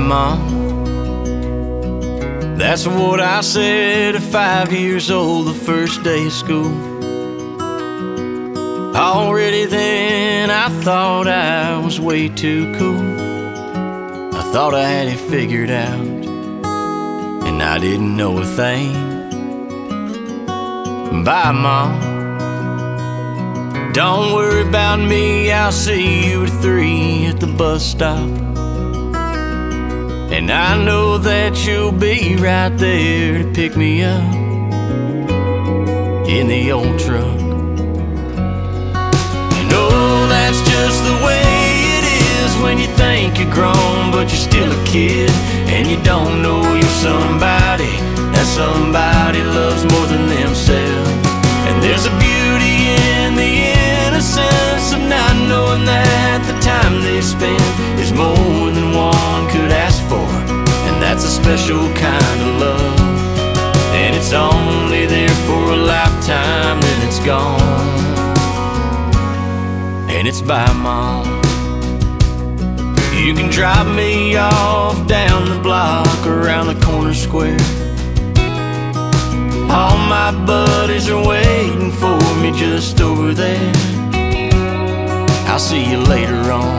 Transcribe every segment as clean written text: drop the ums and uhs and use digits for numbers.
Mom. That's what I said at 5 years old, the first day of school. Already then I thought I was way too cool. I thought I had it figured out, and I didn't know a thing. Bye, Mom. Don't worry about me, I'll see you at 3 at the bus stop. And I know that you'll be right there to pick me up in the old truck. And oh, that's just the way it is when you think you're grown, but you're still a kid. And you don't know you're somebody that somebody loves more than themselves. And there's a beauty in the innocence of not knowing that the time they spend is more than one could ask for. And that's a special kind of love, and it's only there for a lifetime, then it's gone. And it's bye, Mom. You can drop me off down the block around the corner square. All my buddies are waiting for me just over there. I'll see you later on.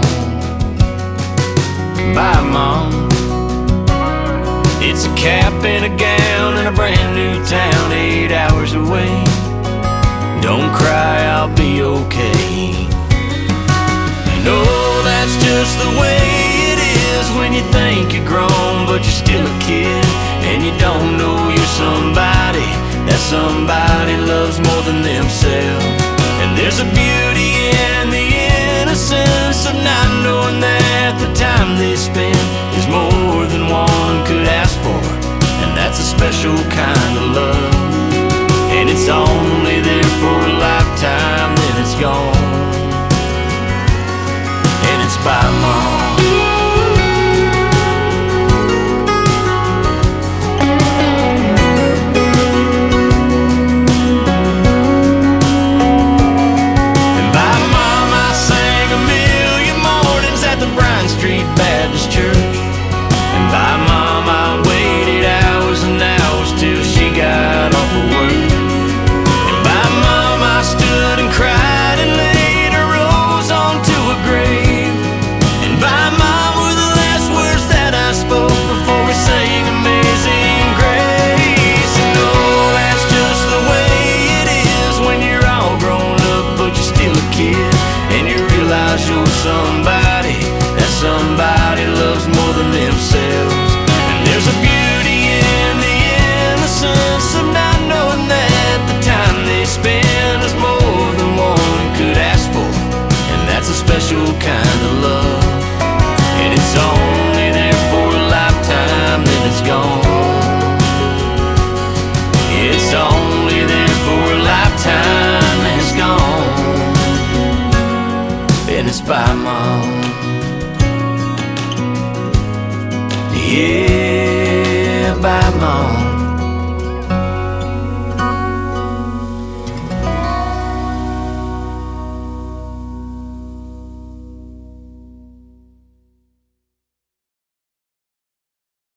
Bye, Mom. It's a cap and a gown and a brand new town 8 hours away. Don't cry, I'll be okay. And oh, that's just the way it is when you think you're grown, but you're still a kid. And you don't know you're somebody that somebody loves more than themselves. And there's a beauty in the innocence of not knowing that the time they spend